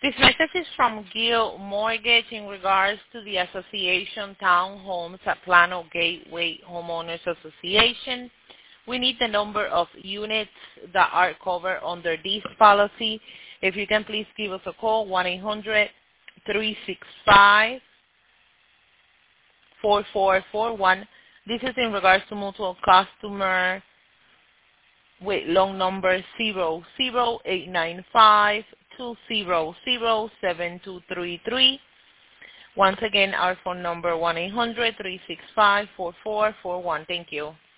This message is from Gil Mortgage in regards to the Association Townhomes at Plano Gateway Homeowners Association. We need the number of units that are covered under this policy. If you can please give us a call, 1-800-365-4441. This is in regards to mutual customer with loan number 00895-200-7233. Once again, our phone number 1-800-365-4441. Thank you.